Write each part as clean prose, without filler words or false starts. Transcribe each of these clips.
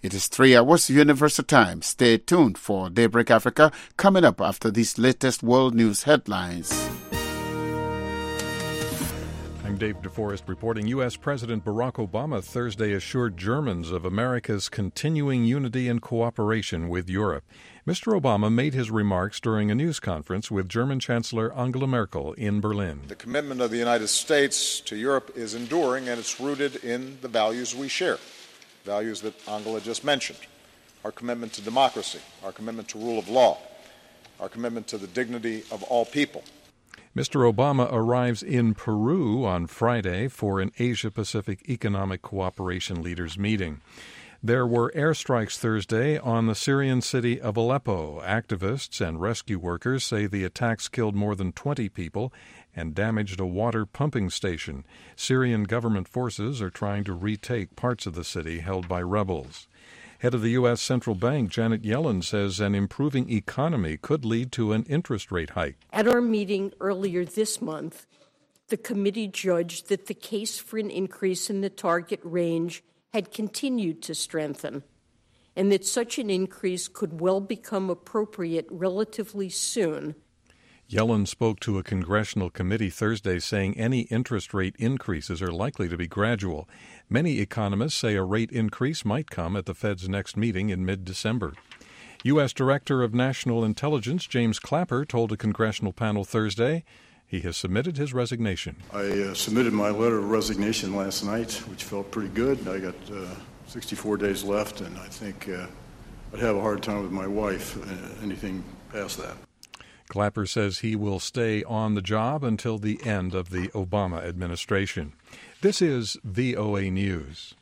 It is 3 hours Universal Time. Stay tuned for Daybreak Africa coming up after these latest world news headlines. I'm Dave DeForest reporting. U.S. President Barack Obama Thursday assured Germans of America's continuing unity and cooperation with Europe. Mr. Obama made his remarks during a news conference with German Chancellor Angela Merkel in Berlin. The commitment of the United States to Europe is enduring, and it's rooted in the values we share, values that Angela just mentioned: our commitment to democracy, our commitment to rule of law, our commitment to the dignity of all people. Mr. Obama arrives in Peru on Friday for an Asia-Pacific Economic Cooperation Leaders meeting. There were airstrikes Thursday on the Syrian city of Aleppo. Activists and rescue workers say the attacks killed more than 20 people and damaged a water pumping station. Syrian government forces are trying to retake parts of the city held by rebels. Head of the U.S. Central Bank, Janet Yellen, says an improving economy could lead to an interest rate hike. At our meeting earlier this month, the committee judged that the case for an increase in the target range had continued to strengthen, and that such an increase could well become appropriate relatively soon. Yellen spoke to a congressional committee Thursday saying any interest rate increases are likely to be gradual. Many economists say a rate increase might come at the Fed's next meeting in mid-December. U.S. Director of National Intelligence James Clapper told a congressional panel Thursday he has submitted his resignation. I submitted my letter of resignation last night, which felt pretty good. I got 64 days left, and I think I'd have a hard time with my wife, anything past that. Clapper says he will stay on the job until the end of the Obama administration. This is VOA News.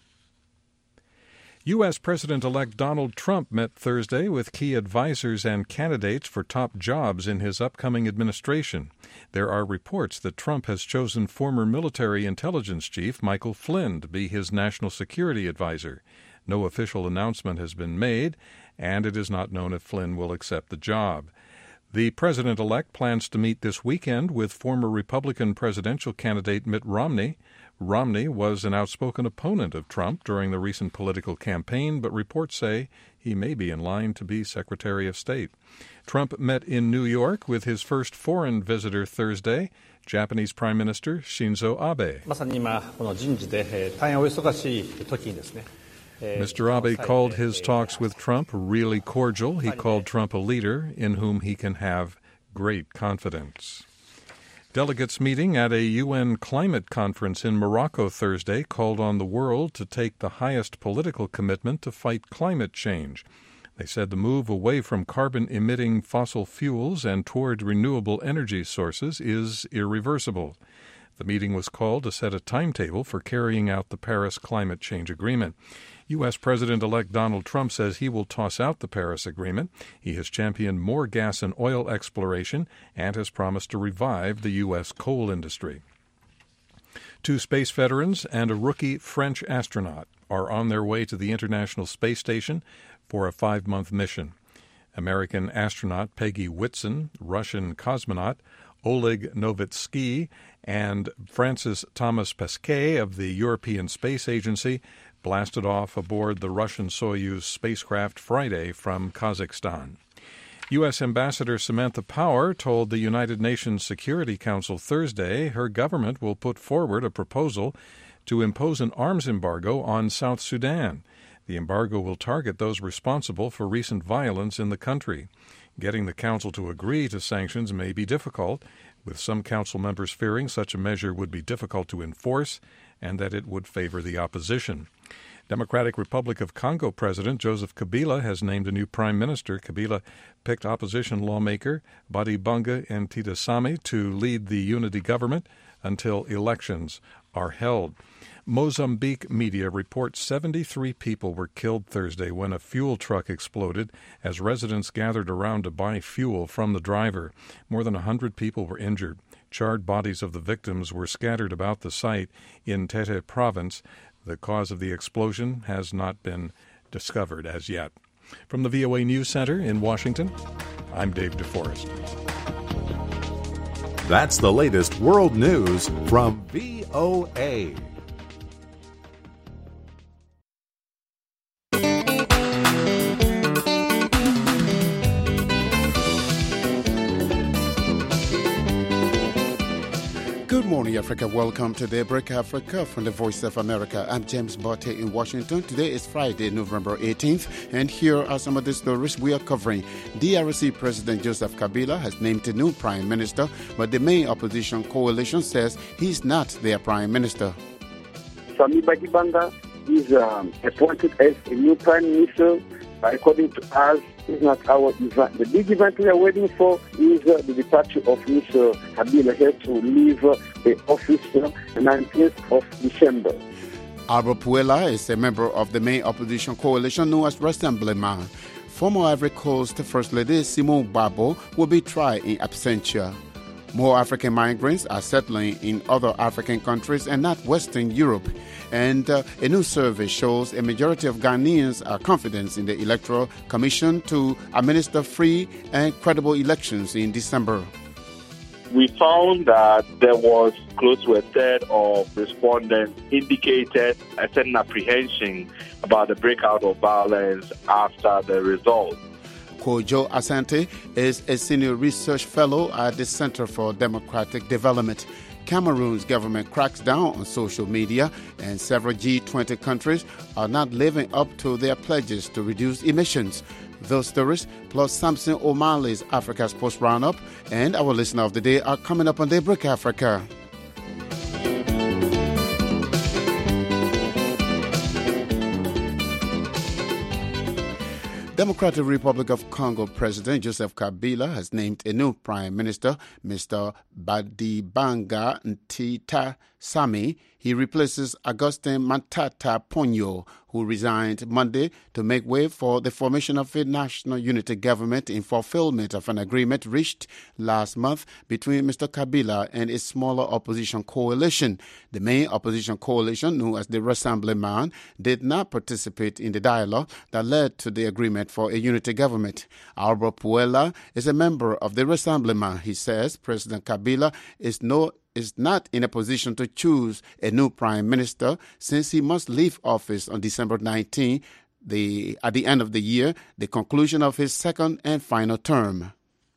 U.S. President-elect Donald Trump met Thursday with key advisors and candidates for top jobs in his upcoming administration. There are reports that Trump has chosen former military intelligence chief Michael Flynn to be his national security advisor. No official announcement has been made, and it is not known if Flynn will accept the job. The president-elect plans to meet this weekend with former Republican presidential candidate Mitt Romney. Romney was an outspoken opponent of Trump during the recent political campaign, but reports say he may be in line to be Secretary of State. Trump met in New York with his first foreign visitor Thursday, Japanese Prime Minister Shinzo Abe. Mr. Abe called his talks with Trump really cordial. He called Trump a leader in whom he can have great confidence. Delegates meeting at a UN climate conference in Morocco Thursday called on the world to take the highest political commitment to fight climate change. They said the move away from carbon-emitting fossil fuels and toward renewable energy sources is irreversible. The meeting was called to set a timetable for carrying out the Paris Climate Change Agreement. U.S. President-elect Donald Trump says he will toss out the Paris Agreement. He has championed more gas and oil exploration and has promised to revive the U.S. coal industry. 2 space veterans and a rookie French astronaut are on their way to the International Space Station for a 5-month mission. American astronaut Peggy Whitson, Russian cosmonaut Oleg Novitsky, and Francis Thomas Pesquet of the European Space Agency blasted off aboard the Russian Soyuz spacecraft Friday from Kazakhstan. U.S. Ambassador Samantha Power told the United Nations Security Council Thursday her government will put forward a proposal to impose an arms embargo on South Sudan. The embargo will target those responsible for recent violence in the country. Getting the Council to agree to sanctions may be difficult, with some Council members fearing such a measure would be difficult to enforce and that it would favor the opposition. Democratic Republic of Congo President Joseph Kabila has named a new prime minister. Kabila picked opposition lawmaker Badibanga Ntidasami to lead the unity government until elections are held. Mozambique media reports 73 people were killed Thursday when a fuel truck exploded as residents gathered around to buy fuel from the driver. More than 100 people were injured. Charred bodies of the victims were scattered about the site in Tete province. The cause of the explosion has not been discovered as yet. From the VOA News Center in Washington, I'm Dave DeForest. That's the latest world news from VOA. morning, Africa. Welcome to Daybreak Africa from the Voice of America. I'm James Botte in Washington. Today is Friday, November 18th, and here are some of the stories we are covering. DRC President Joseph Kabila has named a new prime minister, but the main opposition coalition says he's not their prime minister. Sami Badibanga is appointed as a new prime minister. According to us, it's not our event. The big event we are waiting for is the departure of Mr. Kabila here to leave the office on the 19th of December. Albert Puella is a member of the main opposition coalition known as Rassemblement. Former Ivory Coast First Lady Simone Babo will be tried in absentia. More African migrants are settling in other African countries and not Western Europe. And a new survey shows a majority of Ghanaians are confident in the Electoral Commission to administer free and credible elections in December. We found that there was close to a third of respondents indicated a certain apprehension about the breakout of violence after the result. Kojo Asante is a senior research fellow at the Center for Democratic Development. Cameroon's government cracks down on social media, and several G20 countries are not living up to their pledges to reduce emissions. Those stories, plus Samson O'Malley's Africa Sports Roundup, and our listener of the day are coming up on Daybreak Africa. Democratic Republic of Congo President Joseph Kabila has named a new prime minister, Mr. Badibanga Ntita Sami. He replaces Augustin Matata Ponyo, who resigned Monday to make way for the formation of a national unity government in fulfillment of an agreement reached last month between Mr. Kabila and a smaller opposition coalition. The main opposition coalition, known as the Rassemblement, did not participate in the dialogue that led to the agreement for a unity government. Albert Puella is a member of the Rassemblement. He says President Kabila is not in a position to choose a new prime minister since he must leave office on December 19, at the end of the year, the conclusion of his second and final term.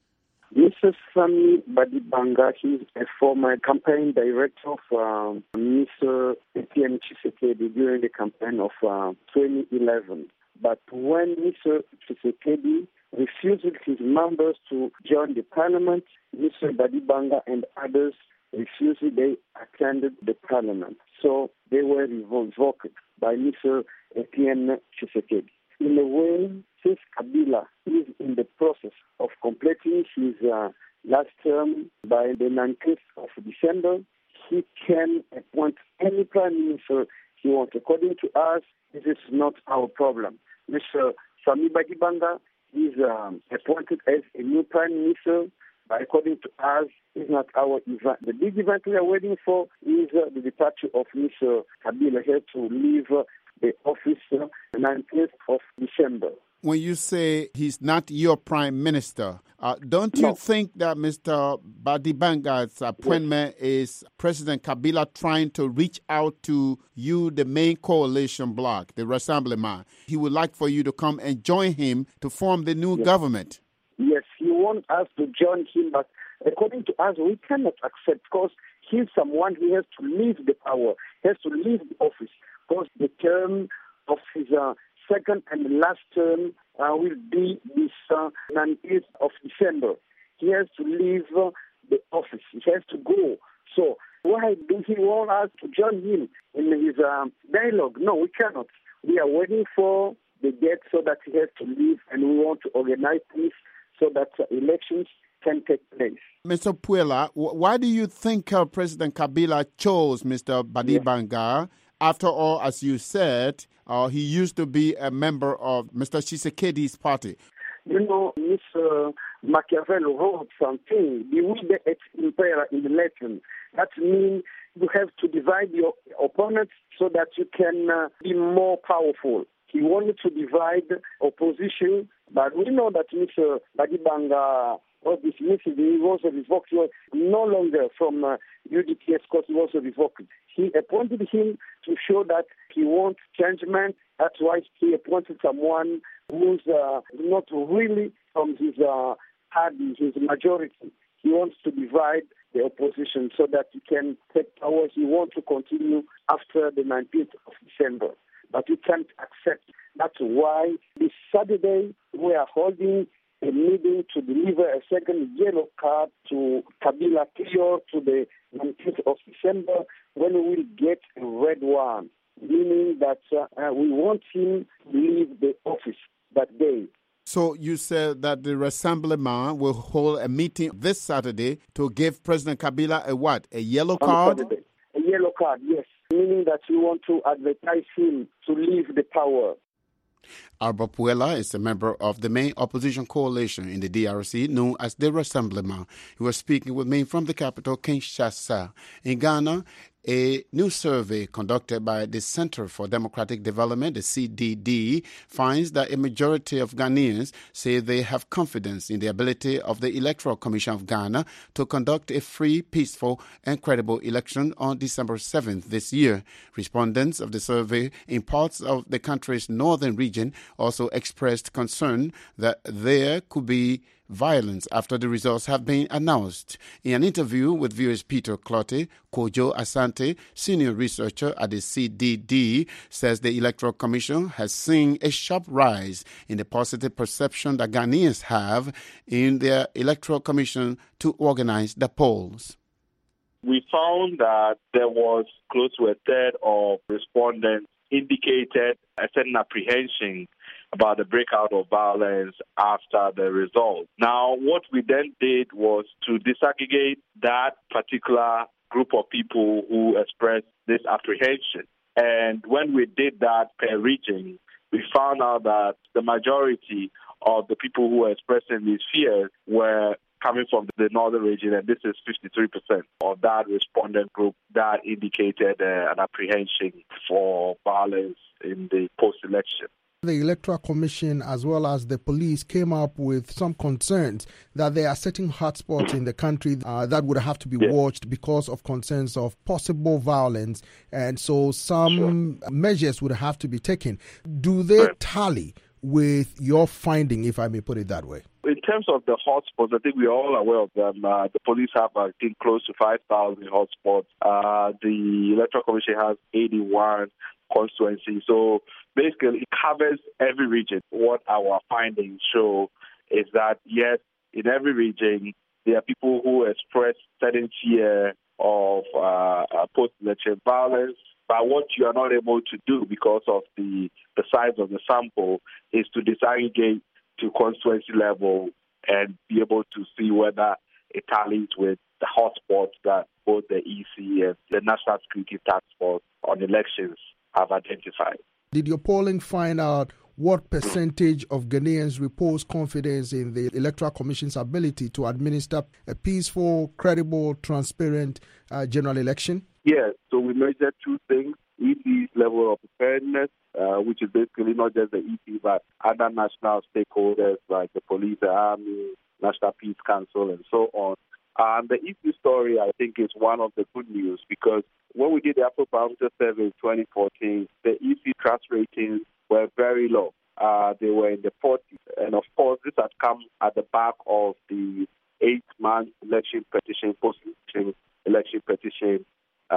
Mr. Sami Badibanga, he's a former campaign director of Mr. Etienne Tshisekedi during the campaign of 2011. But when Mr. Tshisekedi refused his members to join the parliament, Mr. Badibanga and others refused, they attended the parliament. So they were revoked by Mr. Etienne Tshisekedi. In a way, since Kabila is in the process of completing his last term by the 19th of December, he can appoint any prime minister he wants. According to us, this is not our problem. Mr. Sami Badibanga is appointed as a new prime minister. But according to us, it's not our event. The big event we are waiting for is the departure of Mr. Kabila here to leave the office on the 19th of December. When you say he's not your prime minister, don't you think that Mr. Badibanga's appointment is President Kabila trying to reach out to you, the main coalition bloc, the Rassemblement? He would like for you to come and join him to form the new government. Yes, he wants us to join him, but according to us, we cannot accept because he's someone who has to leave the power, has to leave the office, because the term of his second and last term will be this 19th of December. He has to leave the office. He has to go. So why do he want us to join him in his dialogue? No, we cannot. We are waiting for the date so that he has to leave, and we want to organize this so that elections can take place. Mr. Puella, why do you think President Kabila chose Mr. Badibanga? After all, as you said, he used to be a member of Mr. Tshisekedi's party. You know, Mr. Machiavelli wrote something, divide et impera in Latin. That means you have to divide your opponents so that you can be more powerful. He wanted to divide opposition, but we know that Mr. Badibanga was dismissed. He was revoked. He was no longer from UDPS because he was revoked. He appointed him to show that he wants changement. That's why he appointed someone who's not really from his party, his majority. He wants to divide the opposition so that he can take power. He wants to continue after the 19th of December. But we can't accept. That's why this Saturday we are holding a meeting to deliver a second yellow card to Kabila prior to the 19th of December, when we will get a red one, meaning that we want him to leave the office that day. So you said that the Rassemblement will hold a meeting this Saturday to give President Kabila a what? A yellow card? On Saturday. A yellow card, yes. Meaning that we want to advertise him to leave the power. Alba Puela is a member of the main opposition coalition in the DRC known as the Rassemblement. He was speaking with me from the capital, Kinshasa. In Ghana, a new survey conducted by the Center for Democratic Development, the CDD, finds that a majority of Ghanaians say they have confidence in the ability of the Electoral Commission of Ghana to conduct a free, peaceful, and credible election on December 7th this year. Respondents of the survey in parts of the country's northern region also expressed concern that there could be violence after the results have been announced. In an interview with viewers Peter Clottey, Kojo Asante, senior researcher at the CDD, says the Electoral Commission has seen a sharp rise in the positive perception that Ghanaians have in their Electoral Commission to organize the polls. We found that there was close to a third of respondents indicated a certain apprehension about the breakout of violence after the result. Now, what we then did was to disaggregate that particular group of people who expressed this apprehension. And when we did that per region, we found out that the majority of the people who were expressing these fears were coming from the northern region, and this is 53% of that respondent group that indicated an apprehension for violence in the post-election. The Electoral Commission as well as the police came up with some concerns that there are certain hotspots in the country that would have to be watched because of concerns of possible violence, and so some measures would have to be taken. Do they tally with your finding, if I may put it that way? In terms of the hotspots, I think we're all aware of them. The police have, I think, close to 5,000 hotspots. The Electoral Commission has 81 constituencies. So basically, it covers every region. What our findings show is that, yes, in every region, there are people who express certain fear of post-election violence. But what you are not able to do because of the size of the sample is to disaggregate to constituency level and be able to see whether it tallies with the hotspots that both the EC and the National Security Task Force on elections have identified. Did your polling find out what percentage of Ghanaians repose confidence in the Electoral Commission's ability to administer a peaceful, credible, transparent general election? Yes, so we measured two things: EC's level of preparedness, which is basically not just the EC, but other national stakeholders like the police, the army, National Peace Council, and so on. And the EC story, I think, is one of the good news because when we did the Afrobarometer survey in 2014, the EC trust ratings were very low. They were in the 40s. And, of course, this had come at the back of the 8-month election petition, post-election election petition,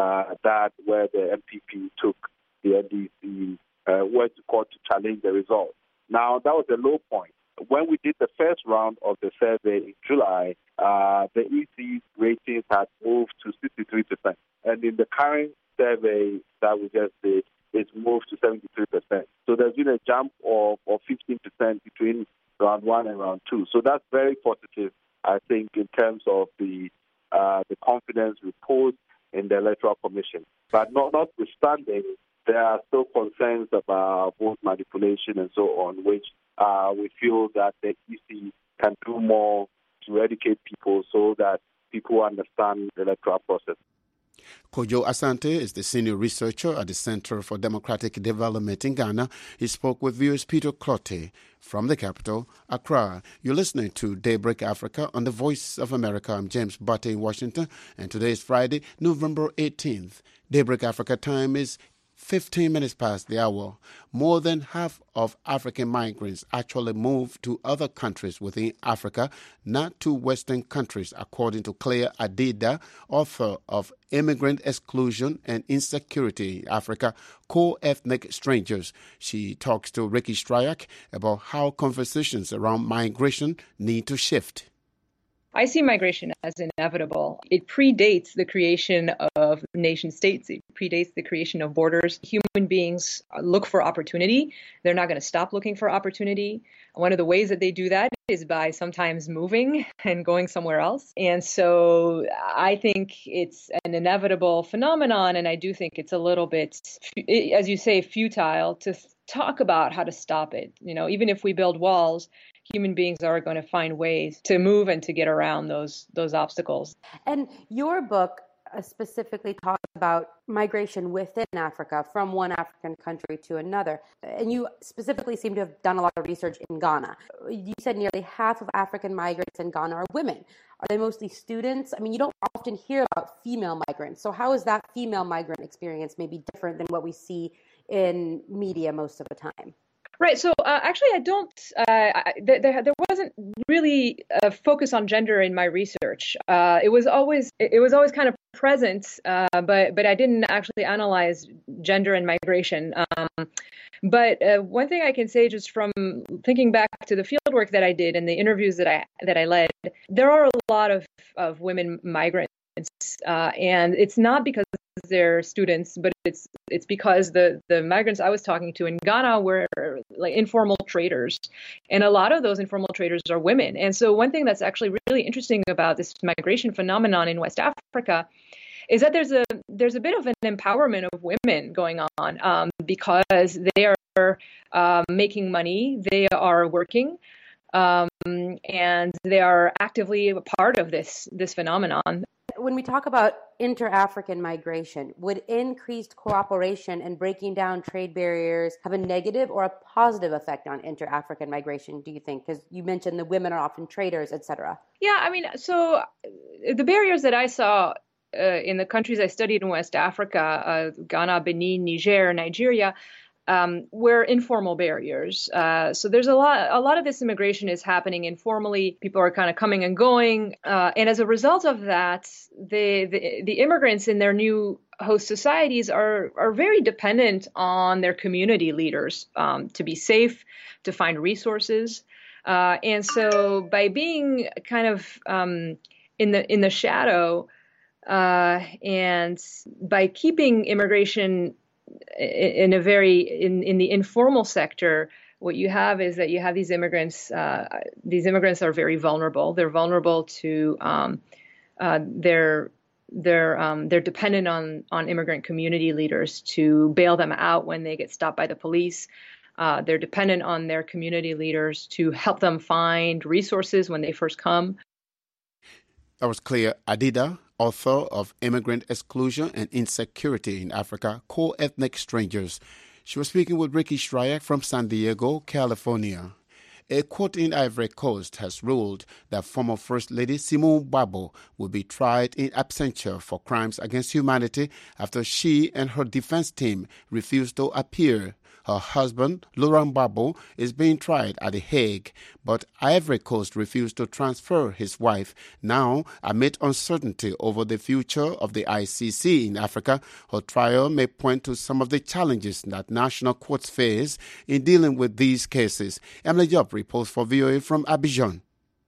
that where the MPP took the NDC, went to court to challenge the result. Now, that was a low point. When we did the first round of the survey in July, the EC ratings had moved to 63%. And in the current survey that we just did, it's moved to 73%. So there's been a jump of 15% between round one and round two. So that's very positive, I think, in terms of the confidence reposed in the Electoral Commission. But notwithstanding, there are still concerns about vote manipulation and so on, which we feel that the EC can do more to educate people so that people understand the electoral process. Kojo Asante is the senior researcher at the Center for Democratic Development in Ghana. He spoke with viewers Peter Clottey from the capital, Accra. You're listening to Daybreak Africa on the Voice of America. I'm James Butte in Washington, and today is Friday, November 18th. Daybreak Africa time is 15 minutes past the hour. More than half of African migrants actually move to other countries within Africa, not to Western countries, according to Claire Adida, author of Immigrant Exclusion and Insecurity in Africa, Co-Ethnic Strangers. She talks to Ricky Stryak about how conversations around migration need to shift. I see migration as inevitable. It predates the creation of nation states. It predates the creation of borders. Human beings look for opportunity. They're not going to stop looking for opportunity. One of the ways that they do that is by sometimes moving and going somewhere else. And so I think it's an inevitable phenomenon, and I do think it's a little bit, as you say, futile to talk about how to stop it. You know, even if we build walls, human beings are going to find ways to move and to get around those obstacles. And your book specifically talks about migration within Africa, from one African country to another. And you specifically seem to have done a lot of research in Ghana. You said nearly half of African migrants in Ghana are women. Are they mostly students? I mean, you don't often hear about female migrants. So how is that female migrant experience maybe different than what we see in media most of the time? Right. So actually, I don't. There wasn't really a focus on gender in my research. It was always kind of present, but I didn't actually analyze gender and migration. But one thing I can say, just from thinking back to the fieldwork that I did and the interviews that I led, there are a lot of women migrants, and it's not because they're students, but it's because the migrants I was talking to in Ghana were like informal traders, and a lot of those informal traders are women. And so one thing that's actually really interesting about this migration phenomenon in West Africa is that there's a bit of an empowerment of women going on, because they are making money, they are working, and they are actively a part of this phenomenon. When we talk about inter-African migration, would increased cooperation and breaking down trade barriers have a negative or a positive effect on inter-African migration, do you think? Because you mentioned the women are often traders, et cetera. Yeah, I mean, so the barriers that I saw in the countries I studied in West Africa, Ghana, Benin, Niger, Nigeria, were informal barriers. So there's a lot of this immigration is happening informally. People are kind of coming and going. And as a result of that, the immigrants in their new host societies are very dependent on their community leaders to be safe, to find resources. And so by being kind of in the shadow, and by keeping immigration in the informal sector, what you have is that you have these immigrants. These immigrants are very vulnerable. They're vulnerable to they're dependent on immigrant community leaders to bail them out when they get stopped by the police. They're dependent on their community leaders to help them find resources when they first come. That was Claire Adida, author of Immigrant Exclusion and Insecurity in Africa, Co-Ethnic Strangers. She was speaking with Ricky Stryak from San Diego, California. A court in Ivory Coast has ruled that former First Lady Simone Gbagbo will be tried in absentia for crimes against humanity after she and her defense team refused to appear. Her husband, Laurent Gbagbo, is being tried at The Hague, but Ivory Coast refused to transfer his wife. Now, amid uncertainty over the future of the ICC in Africa, her trial may point to some of the challenges that national courts face in dealing with these cases. Emily Job reports for VOA from Abidjan.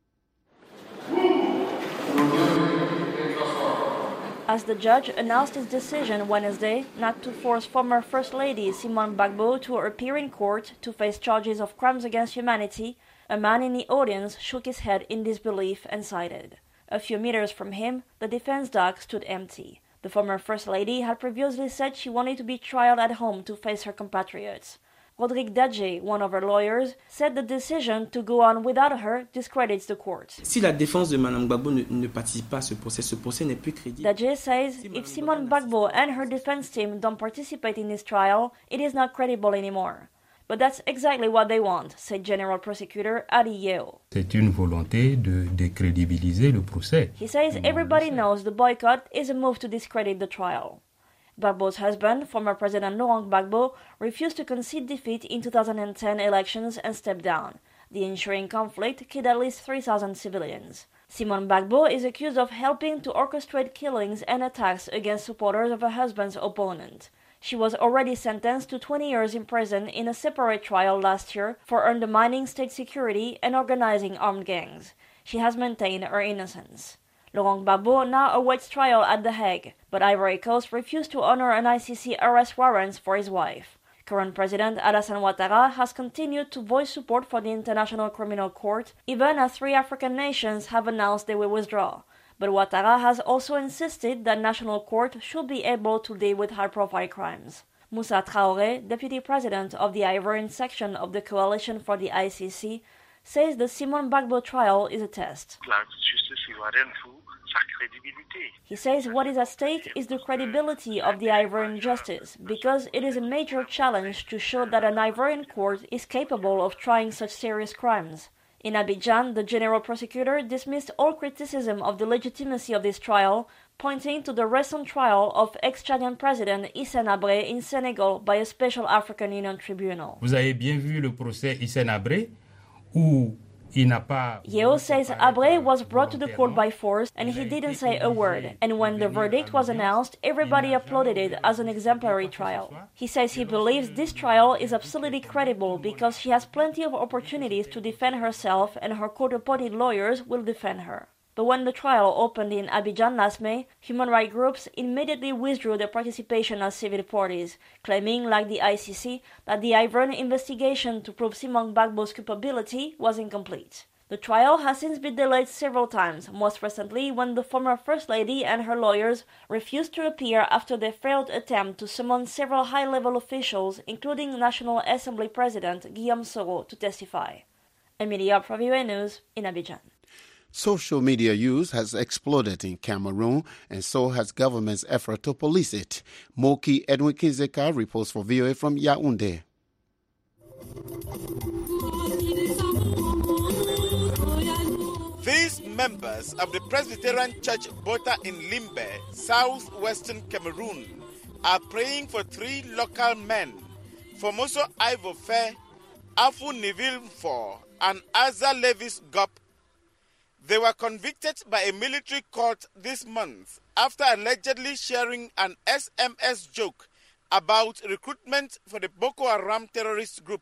As the judge announced his decision Wednesday not to force former First Lady Simone Gbagbo to appear in court to face charges of crimes against humanity, a man in the audience shook his head in disbelief and sighed. A few meters from him, the defense dock stood empty. The former First Lady had previously said she wanted to be tried at home to face her compatriots. Rodrigue Dadje, one of her lawyers, said the decision to go on without her discredits the court. Si la défense de Mme Gbagbo ne participe pas à ce procès n'est plus crédible. Dadje says if Simone Gbagbo and her defense team don't participate in this trial, it is not credible anymore. But that's exactly what they want, said General Prosecutor Ali Yeo. C'est une volonté de décrédibiliser le procès. He says everybody knows the boycott is a move to discredit the trial. Gbagbo's husband, former President Laurent Gbagbo, refused to concede defeat in 2010 elections and stepped down. The ensuing conflict killed at least 3,000 civilians. Simone Gbagbo is accused of helping to orchestrate killings and attacks against supporters of her husband's opponent. She was already sentenced to 20 years in prison in a separate trial last year for undermining state security and organizing armed gangs. She has maintained her innocence. Laurent Gbagbo now awaits trial at The Hague, but Ivory Coast refused to honor an ICC arrest warrant for his wife. Current President Alassane Ouattara has continued to voice support for the International Criminal Court, even as 3 African nations have announced they will withdraw. But Ouattara has also insisted that National Court should be able to deal with high-profile crimes. Moussa Traoré, deputy president of the Ivorian section of the Coalition for the ICC, says the Simone Gbagbo trial is a test. He says what is at stake is the credibility of the Ivorian justice, because it is a major challenge to show that an Ivorian court is capable of trying such serious crimes. In Abidjan, the general prosecutor dismissed all criticism of the legitimacy of this trial, pointing to the recent trial of ex-Chadian President Hissène Habré in Senegal by a special African Union tribunal. Vous avez bien vu le procès Hissène Habré, où Yeo says Habré was brought to the court by force and he didn't say a word, and when the verdict was announced, everybody applauded it as an exemplary trial. He says he believes this trial is absolutely credible because she has plenty of opportunities to defend herself and her court-appointed lawyers will defend her. But when the trial opened in Abidjan last May, human rights groups immediately withdrew their participation as civil parties, claiming, like the ICC, that the Ivorian investigation to prove Simone Gbagbo's culpability was incomplete. The trial has since been delayed several times, most recently when the former First Lady and her lawyers refused to appear after their failed attempt to summon several high-level officials, including National Assembly President Guillaume Soro, to testify. Emilia for VOA News in Abidjan. Social media use has exploded in Cameroon, and so has government's effort to police it. Moki Edwin Kinzeka reports for VOA from Yaoundé. These members of the Presbyterian Church Bota in Limbe, southwestern Cameroon, are praying for 3 local men, Formoso Ivo Fe, Afu Nivil Mfor, and Aza Levis Gop. They were convicted by a military court this month after allegedly sharing an SMS joke about recruitment for the Boko Haram terrorist group.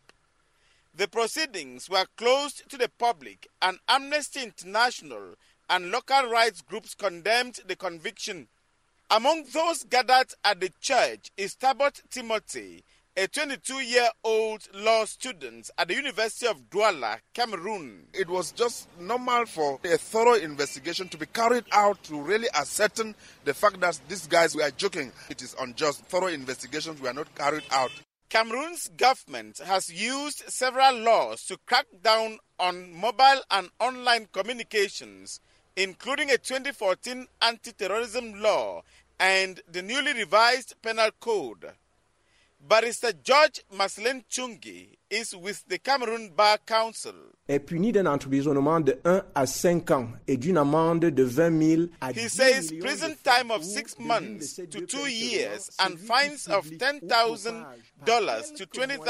The proceedings were closed to the public, and Amnesty International and local rights groups condemned the conviction. Among those gathered at the church is Tabot Timothy, a 22-year-old law student at the University of Douala, Cameroon. It was just normal for a thorough investigation to be carried out to really ascertain the fact that these guys were joking. It is unjust. Thorough investigations were not carried out. Cameroon's government has used several laws to crack down on mobile and online communications, including a 2014 anti-terrorism law and the newly revised penal code. Barrister George Maslin Chungi is with the Cameroon Bar Council. Est puni d'un emprisonnement de 1 à 5 ans et d'une amende de 20 000 à 10 He says prison time of 6 months to 2 years and fines of $10,000 to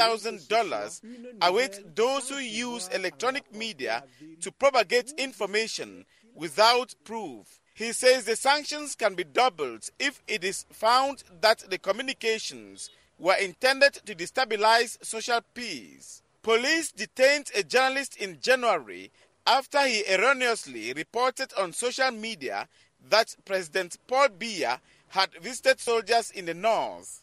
$20,000 await those who use electronic media to propagate information without proof. He says the sanctions can be doubled if it is found that the communications were intended to destabilize social peace. Police detained a journalist in January after he erroneously reported on social media that President Paul Biya had visited soldiers in the north.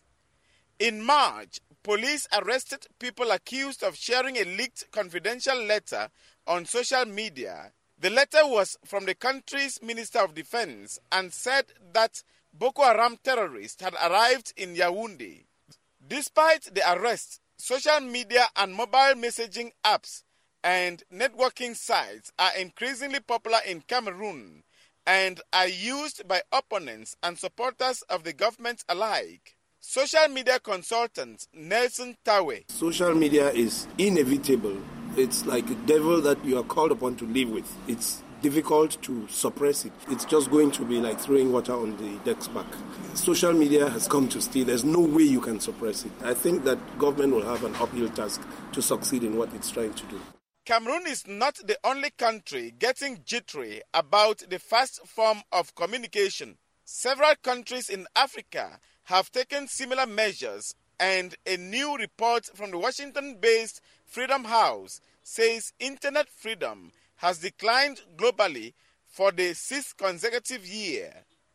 In March, police arrested people accused of sharing a leaked confidential letter on social media. The letter was from the country's Minister of Defense and said that Boko Haram terrorists had arrived in Yaoundé. Despite the arrest, social media and mobile messaging apps and networking sites are increasingly popular in Cameroon and are used by opponents and supporters of the government alike. Social media consultant Nelson Tawe. Social media is inevitable. It's like a devil that you are called upon to live with. It's difficult to suppress it. It's just going to be like throwing water on the duck's back. Social media has come to stay. There's no way you can suppress it. I think that government will have an uphill task to succeed in what it's trying to do. Cameroon is not the only country getting jittery about the fast form of communication. Several countries in Africa have taken similar measures, and a new report from the Washington-based Freedom House says internet freedom has declined globally for the 6th consecutive year.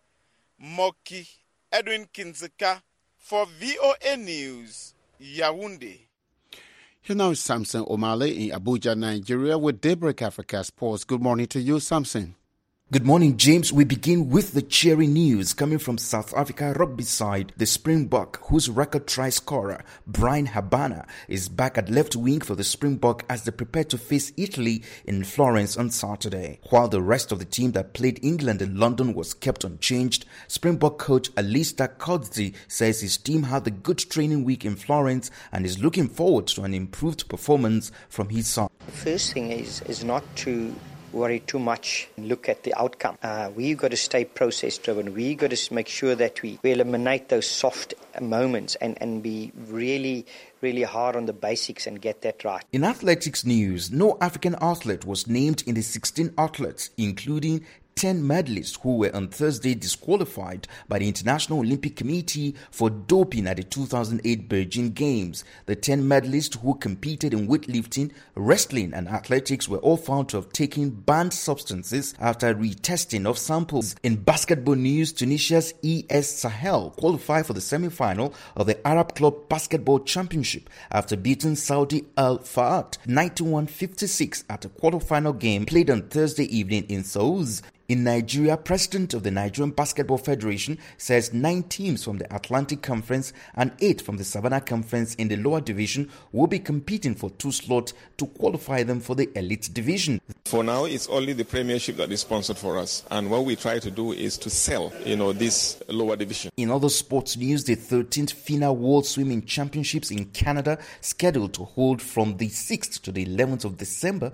Moki Edwin Kinzeka for VOA News, Yaoundé. Here now is Samson Omale in Abuja, Nigeria with Daybreak Africa Sports. Good morning to you, Samson. Good morning, James. We begin with the cheery news coming from South Africa rugby side. The Springbok, whose record try scorer Brian Habana is back at left wing for the Springbok as they prepare to face Italy in Florence on Saturday. While the rest of the team that played England in London was kept unchanged, Springbok coach Alistair Coetzee says his team had a good training week in Florence and is looking forward to an improved performance from his side. The first thing is not to worry too much and look at the outcome. We've got to stay process driven. We've got to make sure that we eliminate those soft moments and be really hard on the basics and get that right. In athletics news, no African athlete was named in the 16 athletes, including 10 medalists who were on Thursday disqualified by the International Olympic Committee for doping at the 2008 Beijing Games. The 10 medalists who competed in weightlifting, wrestling and athletics were all found to have taken banned substances after retesting of samples. In basketball news, Tunisia's ES Sahel qualified for the semi-final of the Arab Club Basketball Championship after beating Saudi Al Fahd 91-56 at a quarter-final game played on Thursday evening in Sousse. In Nigeria, President of the Nigerian Basketball Federation says 9 teams from the Atlantic Conference and 8 from the Savannah Conference in the lower division will be competing for 2 slots to qualify them for the elite division. For now, it's only the Premiership that is sponsored for us. And what we try to do is to sell, this lower division. In other sports news, the 13th FINA World Swimming Championships in Canada, scheduled to hold from the 6th to the 11th of December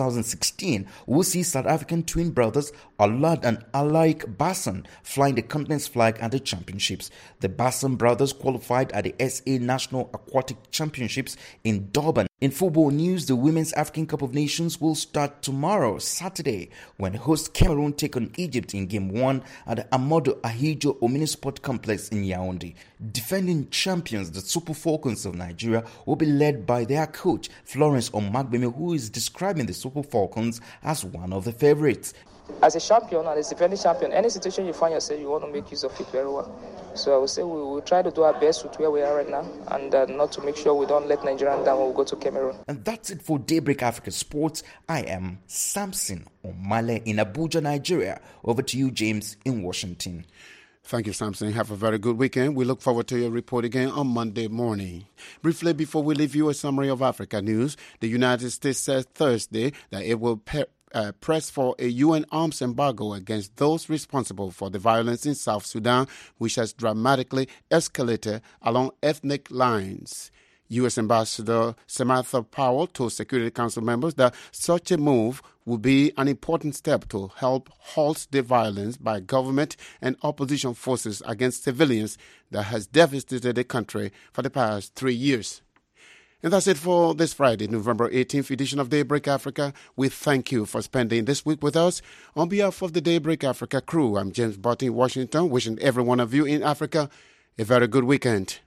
2016, will see South African twin brothers Alad and Alaik Bassan flying the continent's flag at the championships. The Bassan brothers qualified at the SA National Aquatic Championships in Durban. In football news, the Women's African Cup of Nations will start tomorrow, Saturday, when host Cameroon take on Egypt in Game 1 at the Amadou Ahidjo Omnisport Complex in Yaoundé. Defending champions, the Super Falcons of Nigeria, will be led by their coach, Florence Omagbemi, who is describing the Super Falcons as one of the favorites. As a champion and as a defending champion, any situation you find yourself, you want to make use of it very well. So I would say we will try to do our best with where we are right now and not to make sure we don't let Nigeria down when we go to Cameroon. And that's it for Daybreak Africa Sports. I am Samson Omale in Abuja, Nigeria. Over to you, James, in Washington. Thank you, Samson. Have a very good weekend. We look forward to your report again on Monday morning. Briefly, before we leave you, a summary of Africa news. The United States said Thursday that it will press for a UN arms embargo against those responsible for the violence in South Sudan, which has dramatically escalated along ethnic lines. U.S. Ambassador Samantha Power told Security Council members that such a move would be an important step to help halt the violence by government and opposition forces against civilians that has devastated the country for the past 3 years. And that's it for this Friday, November 18th edition of Daybreak Africa. We thank you for spending this week with us. On behalf of the Daybreak Africa crew, I'm James Button in Washington, wishing every one of you in Africa a very good weekend.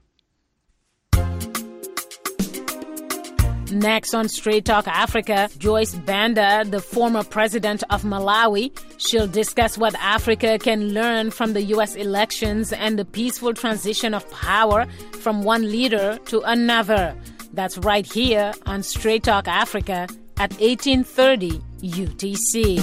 Next on Straight Talk Africa, Joyce Banda, the former president of Malawi. She'll discuss what Africa can learn from the U.S. elections and the peaceful transition of power from one leader to another. That's right here on Straight Talk Africa at 1830 UTC.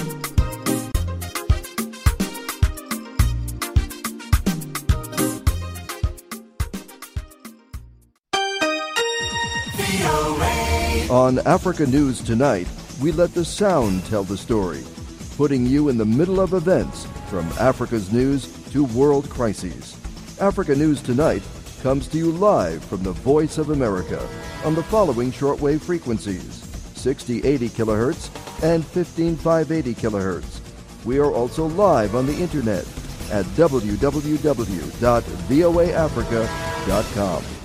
On Africa News Tonight, we let the sound tell the story, putting you in the middle of events from Africa's news to world crises. Africa News Tonight comes to you live from the Voice of America on the following shortwave frequencies: 6080 kHz, and 15580 kHz. We are also live on the internet at www.voaafrica.com.